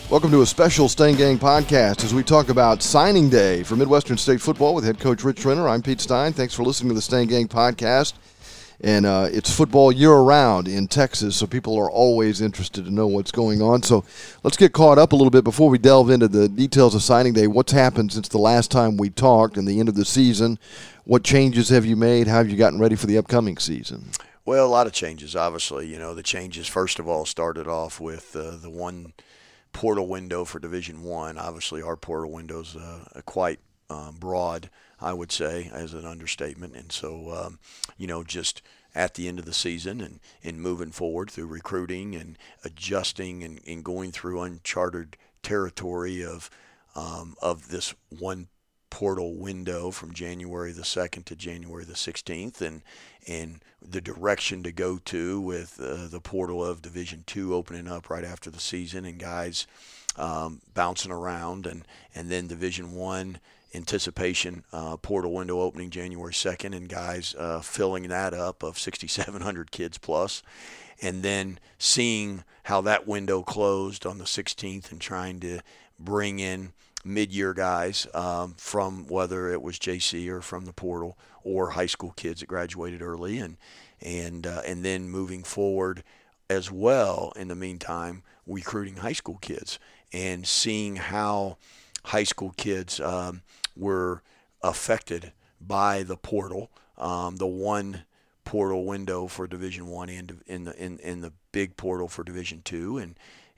Welcome to a special Stain Gang podcast as we talk about signing day for Midwestern State football with head coach Rich Renner. I'm Pete Stein. Thanks for listening to the Stain Gang podcast. And it's football year-round in Texas, so people are always interested to know what's going on. So let's get caught up a little bit before we delve into the details of signing day. What's happened since the last time we talked and the end of the season? What changes have you made? How have you gotten ready for the upcoming season? Well, a lot of changes, obviously. You know, the changes, first of all, started off with the one portal window for Division I. Obviously, our portal window is quite broad, I would say, as an understatement. And so, just at the end of the season and moving forward through recruiting and adjusting and going through uncharted territory of this one portal window from January the 2nd to January the 16th and the direction to go to with the portal of Division II opening up right after the season and guys bouncing around and then Division I anticipation portal window opening January 2nd and guys filling that up of 6,700 kids plus, and then seeing how that window closed on the 16th and trying to bring in mid-year guys from whether it was JC or from the portal or high school kids that graduated early and then moving forward as well in the meantime recruiting high school kids and seeing how high school kids were affected by the portal, the one portal window for Division I and in the big portal for Division II,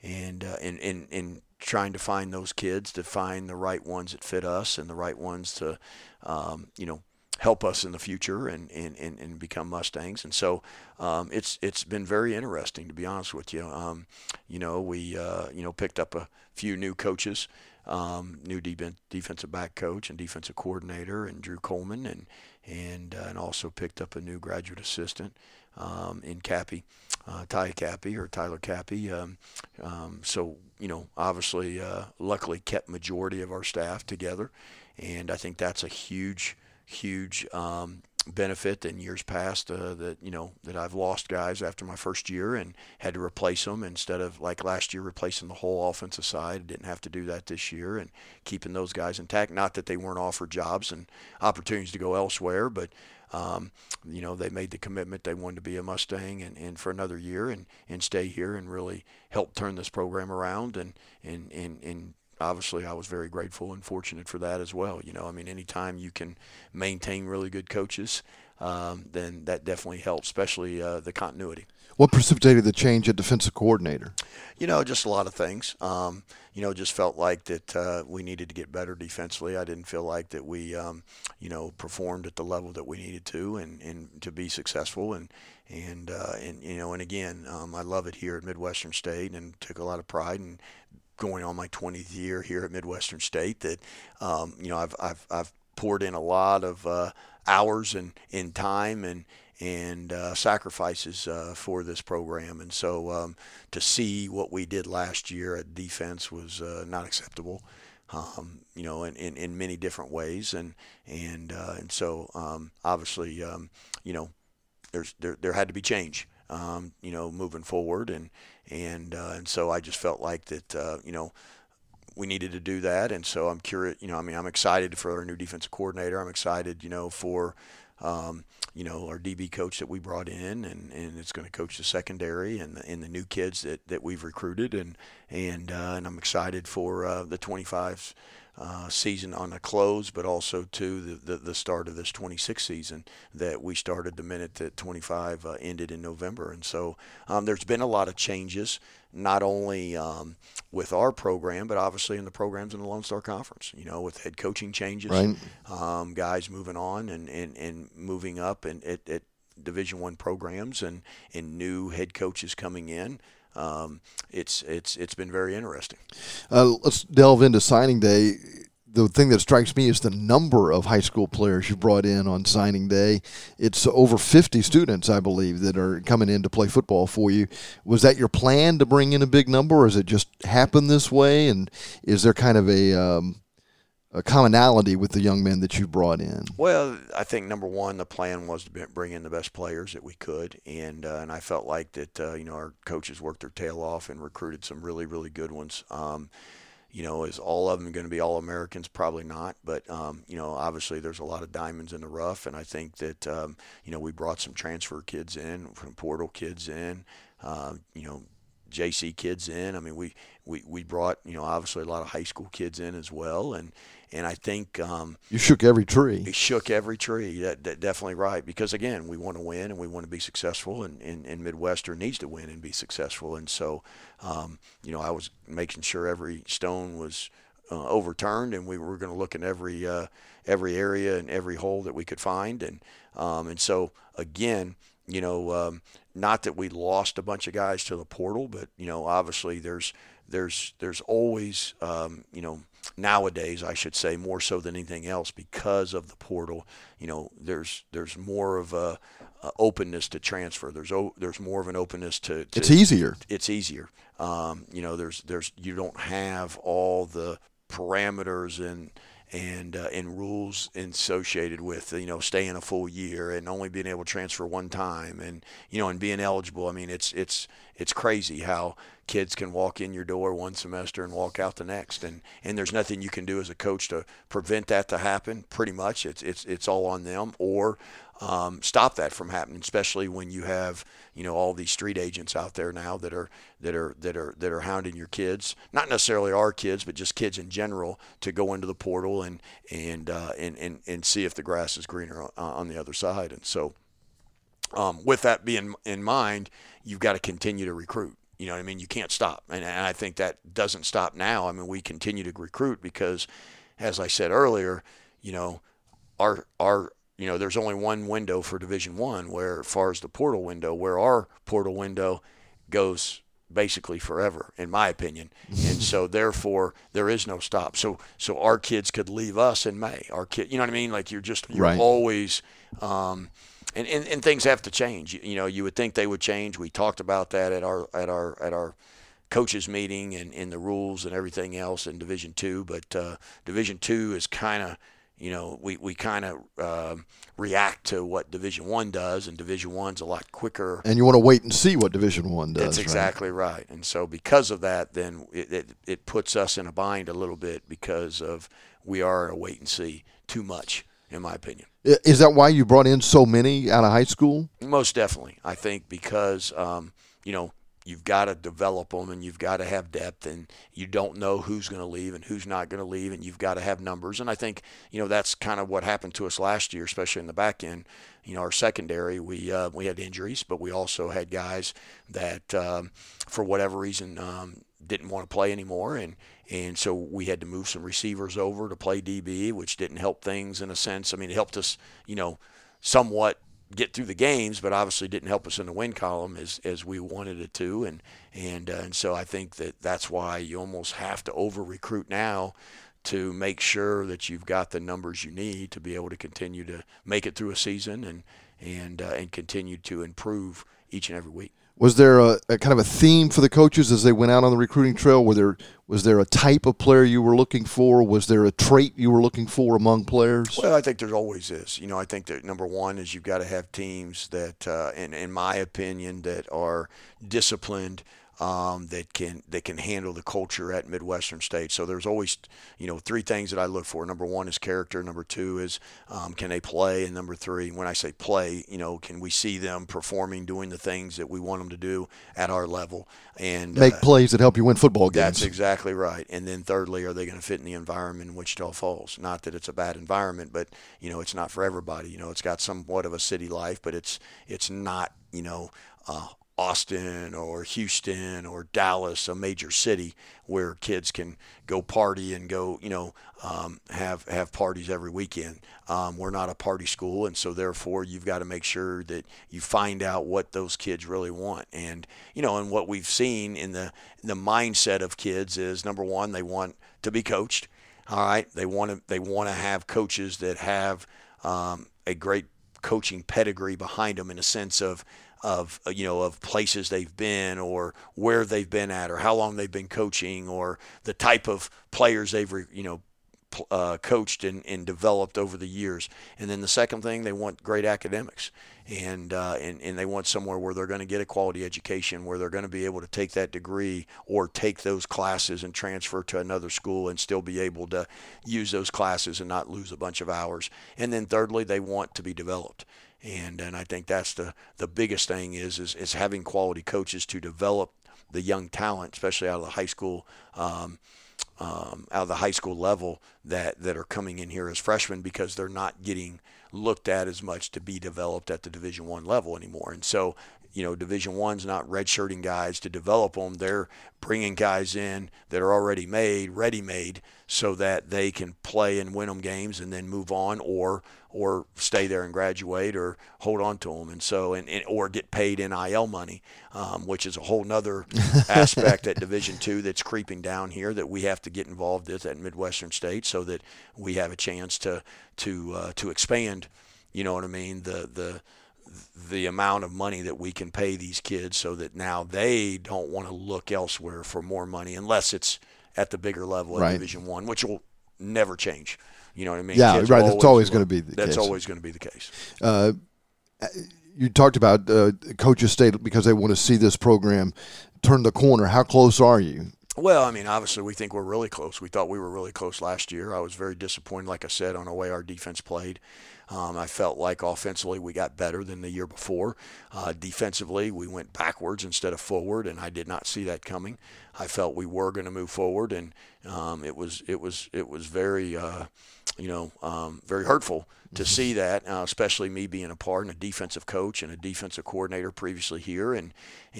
and trying to find those kids to find the right ones that fit us and the right ones to help us in the future and become Mustangs. And so it's been very interesting, to be honest with you. We picked up a few new coaches. New defensive back coach and defensive coordinator and Drew Coleman and also picked up a new graduate assistant in Cappy, Tyler Cappy. So obviously luckily kept majority of our staff together, and I think that's a huge benefit in years past that I've lost guys after my first year and had to replace them instead of like last year replacing the whole offensive side. I didn't have to do that this year and keeping those guys intact. Not that they weren't offered jobs and opportunities to go elsewhere, but they made the commitment they wanted to be a Mustang and for another year and stay here and really help turn this program around and obviously, I was very grateful and fortunate for that as well. Anytime you can maintain really good coaches, then that definitely helps, especially the continuity. What precipitated the change at defensive coordinator? Just a lot of things. Just felt like that we needed to get better defensively. I didn't feel like that we, performed at the level that we needed to and to be successful. And again, I love it here at Midwestern State and took a lot of pride in going on my 20th year here at Midwestern State that, I've poured in a lot of hours and time and sacrifices for this program. And so to see what we did last year at defense was not acceptable, in many different ways. And so obviously, there had to be change. Moving forward, and so I just felt like that, we needed to do that, and so I'm curious. I'm excited for our new defensive coordinator. I'm excited, for, our DB coach that we brought in, and it's going to coach the secondary and the new kids that we've recruited, and I'm excited for the 25 season on the close, but also to the start of this 26 season that we started the minute that 25 ended in November. And so there's been a lot of changes, not only with our program, but obviously in the programs in the Lone Star Conference, with head coaching changes, right. Guys moving on and moving up at Division I programs and new head coaches coming in. It's been very interesting. Let's delve into signing day. The thing that strikes me is the number of high school players you brought in on signing day. It's over 50 students, I believe, that are coming in to play football for you. Was that your plan to bring in a big number, or has it just happened this way? And is there kind of commonality with the young men that you brought in? Well, I think number one, the plan was to bring in the best players that we could, and I felt like that our coaches worked their tail off and recruited some really, really good ones. Is all of them going to be All-Americans? Probably not, but obviously there's a lot of diamonds in the rough, and I think that we brought some transfer kids in, from portal kids in, JC kids in. I mean, we brought obviously a lot of high school kids in as well, and I think you shook every tree. It shook every tree. That definitely right, because again, we want to win and we want to be successful, and Midwestern needs to win and be successful, and so I was making sure every stone was overturned, and we were going to look in every area and every hole that we could find, and so again, not that we lost a bunch of guys to the portal, but obviously there's always nowadays, I should say, more so than anything else, because of the portal, there's more of a openness to transfer. There's more of an openness to it's easier. It's easier. There's you don't have all the parameters and rules associated with staying a full year and only being able to transfer one time, and being eligible. I mean, it's crazy how kids can walk in your door one semester and walk out the next, and there's nothing you can do as a coach to prevent that to happen. Pretty much, it's all on them, or stop that from happening. Especially when you have all these street agents out there now that are hounding your kids, not necessarily our kids, but just kids in general, to go into the portal and see if the grass is greener on the other side. And so, with that being in mind, you've got to continue to recruit. You know what I mean? You can't stop. And I think that doesn't stop now. I mean, we continue to recruit because, as I said earlier, there's only one window for Division I, where, as far as the portal window, where our portal window goes basically forever, in my opinion. And so, therefore, there is no stop. So our kids could leave us in May. Our kid, you know what I mean? Like, you're right. Always and things have to change. You would think they would change. We talked about that at our coaches meeting and the rules and everything else in Division II. But Division II is kind of, we kind of react to what Division I does, and Division I's a lot quicker. And you want to wait and see what Division I does. That's exactly right. And so, because of that, then it puts us in a bind a little bit, because of we are in a wait and see too much, in my opinion. Is that why you brought in so many out of high school? Most definitely. I think because, you've got to develop them, and you've got to have depth, and you don't know who's going to leave and who's not going to leave, and you've got to have numbers. And I think, that's kind of what happened to us last year, especially in the back end. Our secondary, we had injuries, but we also had guys that, for whatever reason, didn't want to play anymore, and so we had to move some receivers over to play DB, which didn't help things in a sense. I mean, it helped us, somewhat get through the games, but obviously didn't help us in the win column as we wanted it to, and so I think that's why you almost have to over recruit now to make sure that you've got the numbers you need to be able to continue to make it through a season and continue to improve each and every week. Was there a kind of a theme for the coaches as they went out on the recruiting trail? Was there a type of player you were looking for? Was there a trait you were looking for among players? Well, I think there always is. I think that number one is you've got to have teams that, in my opinion, that are disciplined, that can handle the culture at Midwestern State. So there's always, three things that I look for. Number one is character. Number two is can they play? And number three, when I say play, can we see them performing, doing the things that we want them to do at our level? And make plays that help you win football games. That's exactly right. And then thirdly, are they going to fit in the environment in Wichita Falls? Not that it's a bad environment, but, it's not for everybody. It's got somewhat of a city life, but it's not, Austin or Houston or Dallas, a major city where kids can go party and go, have parties every weekend. We're not a party school, and so therefore you've got to make sure that you find out what those kids really want. And and what we've seen in the mindset of kids is, number one, they want to be coached. All right, they want to have coaches that have a great coaching pedigree behind them, in a sense of places they've been, or where they've been at, or how long they've been coaching, or the type of players they've coached and developed over the years. And then the second thing, they want great academics. And they want somewhere where they're going to get a quality education, where they're going to be able to take that degree or take those classes and transfer to another school and still be able to use those classes and not lose a bunch of hours. And then thirdly, they want to be developed. And I think that's the biggest thing is having quality coaches to develop the young talent, especially out of the high school level that are coming in here as freshmen, because they're not getting looked at as much to be developed at the Division I level anymore. And so, Division I's not redshirting guys to develop them. They're bringing guys in that are already ready-made, so that they can play and win them games and then move on, or stay there and graduate, or hold on to them, and so or get paid NIL money, which is a whole nother aspect at Division II that's creeping down here that we have to get involved with at Midwestern State, so that we have a chance to expand. You know what I mean? The amount of money that we can pay these kids, so that now they don't want to look elsewhere for more money unless it's at the bigger level at Division I, which will never change. You know what I mean? Yeah, right. That's always going to be the case. That's always going to be the case. You talked about coaches stay because they want to see this program turn the corner. How close are you? Well, I mean, obviously we think we're really close. We thought we were really close last year. I was very disappointed, like I said, on the way our defense played. I felt like offensively we got better than the year before. Defensively, we went backwards instead of forward, and I did not see that coming. I felt we were going to move forward, and it was very very hurtful to see that, especially me being a part and a defensive coach and a defensive coordinator previously here, and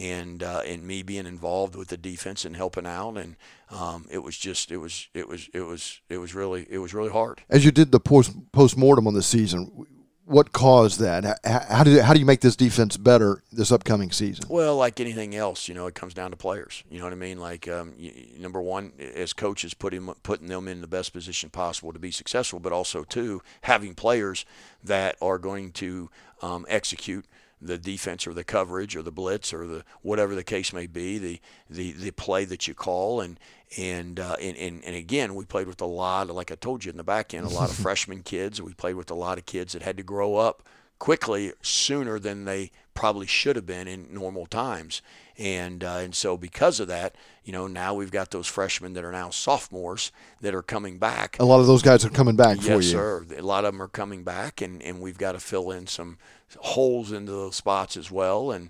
me being involved with the defense and helping out, and it was really hard. As you did the post-mortem on the season, what caused that? How do you make this defense better this upcoming season? Well, like anything else, it comes down to players. You know what I mean? Like, number one, as coaches, putting them in the best position possible to be successful, but also, two, having players that are going to execute the defense or the coverage or the blitz or the whatever the case may be, the play that you call, and again, we played with a lot of, like I told you in the back end, a lot of freshman kids. We played with a lot of kids that had to grow up quickly, sooner than they probably should have been in normal times, and so because of that, now we've got those freshmen that are now sophomores that are coming back. A lot of those guys are coming back for you. Yes, sir. A lot of them are coming back, and we've got to fill in some holes into those spots as well, and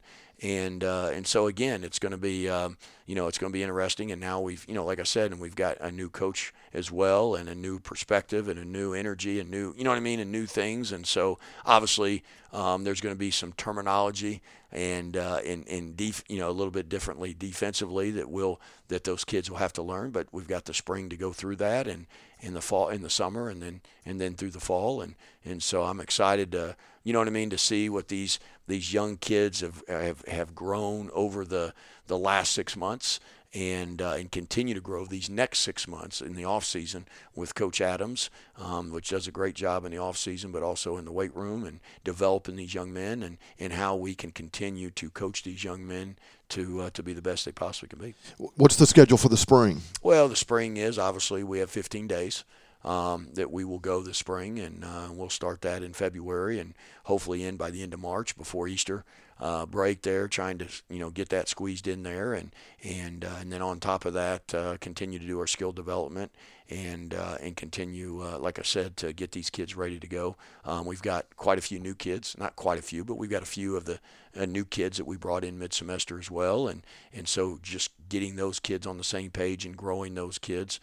so again, it's going to be it's going to be interesting. And now we've like I said, and we've got a new coach as well, and a new perspective, and a new energy, and new and new things. And so obviously there's going to be some terminology and a little bit differently defensively that those kids will have to learn. But we've got the spring to go through that, and in the fall, in the summer, and then through the fall, and so I'm excited to to see what these young kids have grown over the last 6 months, and continue to grow these next 6 months in the off season with Coach Adams, which does a great job in the off season, but also in the weight room, and developing these young men, and how we can continue to coach these young men to be the best they possibly can be. What's the schedule for the spring? Well, the spring is obviously we have 15 days. That we will go this spring, and we'll start that in February, and hopefully end by the end of March before Easter break there, trying to get that squeezed in there, and then on top of that, continue to do our skill development, and continue, like I said, to get these kids ready to go. We've got quite a few new kids, not quite a few, but we've got a few of the new kids that we brought in mid-semester as well, and so just getting those kids on the same page and growing those kids.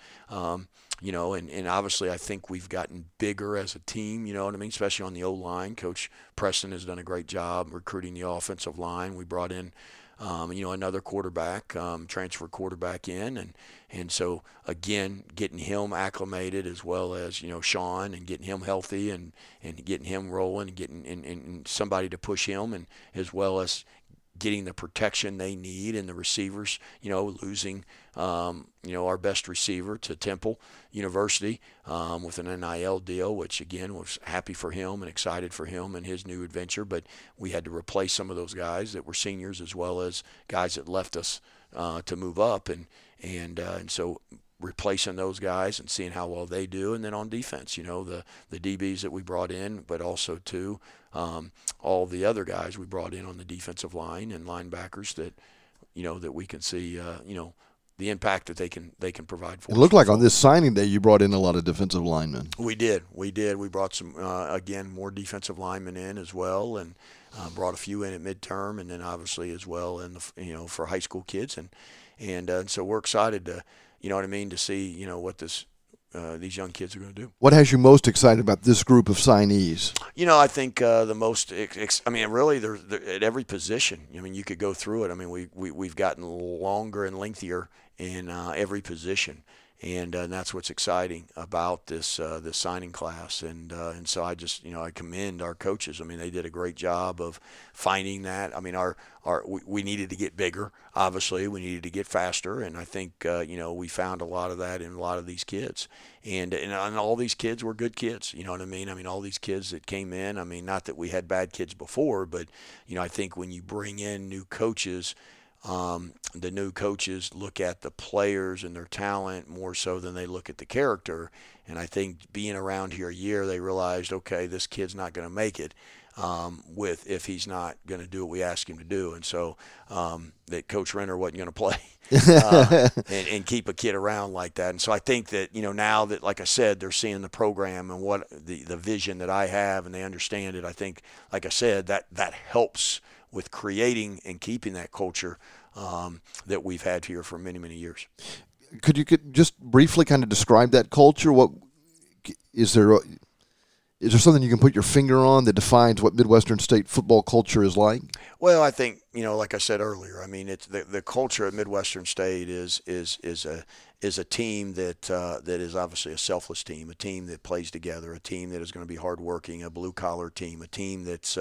And obviously I think we've gotten bigger as a team, especially on the O-line. Coach Preston has done a great job recruiting the offensive line. We brought in, another quarterback, transfer quarterback in. And so, again, getting him acclimated, as well as, Sean, and getting him healthy, and getting him rolling, and getting and somebody to push him, and as well as getting the protection they need, and the receivers, losing, our best receiver to Temple University with an NIL deal, which again was happy for him and excited for him and his new adventure. But we had to replace some of those guys that were seniors, as well as guys that left us to move up, and so replacing those guys and seeing how well they do. And then on defense, the DBs that we brought in, but also too all the other guys we brought in on the defensive line and linebackers that that we can see the impact that they can provide for us. It looked like on this signing day you brought in a lot of defensive linemen. We did. We brought some again more defensive linemen in as well, and brought a few in at midterm, and then obviously as well in the for high school kids, and so we're excited to to see what these young kids are going to do. What has you most excited about this group of signees? I think the most. Really, they're at every position. You could go through it. We've gotten longer and lengthier in every position, and that's what's exciting about this signing class. And so I just I commend our coaches. They did a great job of finding that. We needed to get bigger. Obviously, we needed to get faster, and I think we found a lot of that in a lot of these kids. And all these kids were good kids. You know what I mean? All these kids that came in. Not that we had bad kids before, but I think when you bring in new coaches, the new coaches look at the players and their talent more so than they look at the character. And I think being around here a year, they realized, okay, this kid's not going to make it if he's not going to do what we ask him to do. And so that Coach Renner wasn't going to play and keep a kid around like that. And so I think that, now that, like I said, they're seeing the program and what the vision that I have, and they understand it, I think, like I said, that helps with creating and keeping that culture that we've had here for many, many years. Could you just briefly kind of describe that culture? What is there something you can put your finger on that defines what Midwestern State football culture is like? Well, I think like I said earlier, it's the culture at Midwestern State is a team that is obviously a selfless team, a team that plays together, a team that is going to be hardworking, a blue collar team, a team that's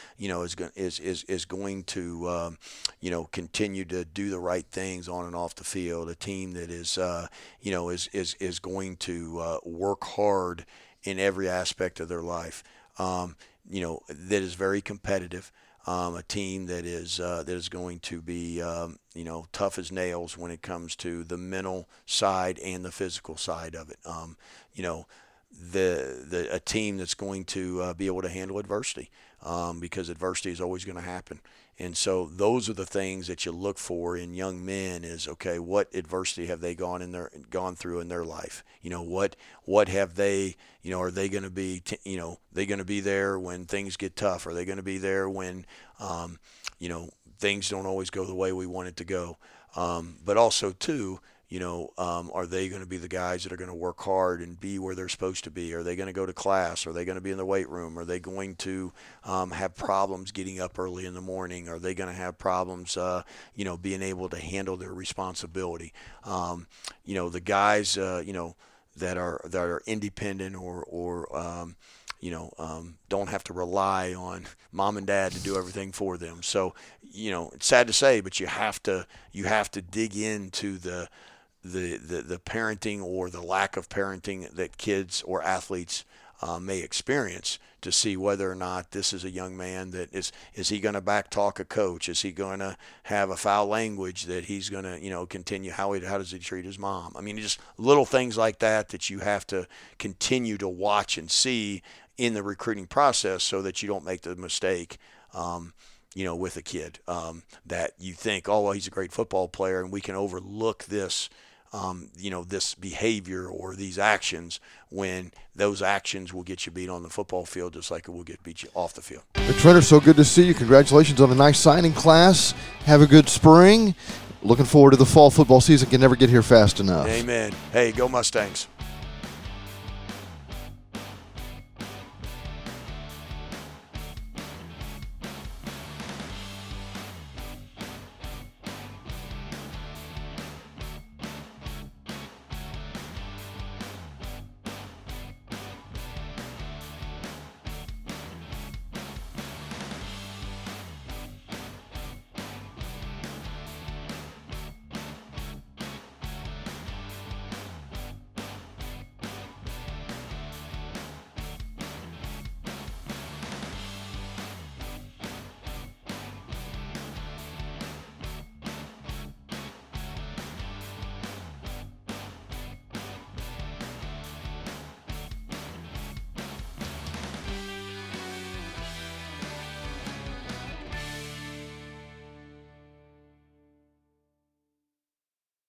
is going to continue to do the right things on and off the field, a team that is going to work hard in every aspect of their life, that is very competitive, a team that is going to be tough as nails when it comes to the mental side and the physical side of it. A team that's going to be able to handle adversity, because adversity is always going to happen. And so those are the things that you look for in young men is, okay, what adversity have they gone through in their life? What have they, are they going to be, they going to be there when things get tough? Are they going to be there when, things don't always go the way we want it to go? But also too, are they going to be the guys that are going to work hard and be where they're supposed to be? Are they going to go to class? Are they going to be in the weight room? Are they going to have problems getting up early in the morning? Are they going to have problems, being able to handle their responsibility? The guys, that are independent or don't have to rely on mom and dad to do everything for them. So, it's sad to say, but you have to dig into the parenting or the lack of parenting that kids or athletes may experience to see whether or not this is a young man that is he going to backtalk a coach? Is he going to have a foul language that he's going to, continue? How does he treat his mom? Just little things like that you have to continue to watch and see in the recruiting process so that you don't make the mistake, with a kid that you think, oh, well, he's a great football player and we can overlook this, this behavior or these actions, when those actions will get you beat on the football field just like it will beat you off the field. Rich Renner, so good to see you. Congratulations on a nice signing class. Have a good spring. Looking forward to the fall football season. Can never get here fast enough. Amen. Hey, go Mustangs.